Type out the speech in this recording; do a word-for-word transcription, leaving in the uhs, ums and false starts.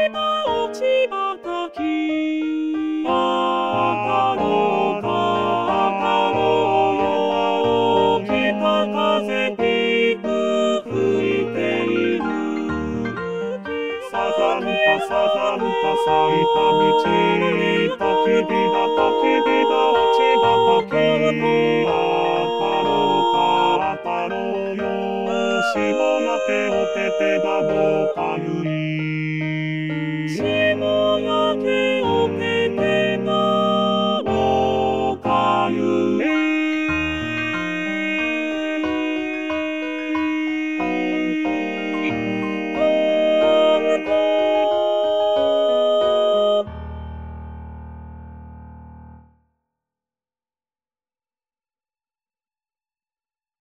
ば落ち葉たき当たろうか当たろうよ北風ピーク吹いているサザンカサザンカ咲いた道焚き火だ焚き火だ落ち葉たき当たろうか当たろうよしもなけおててだどうかゆい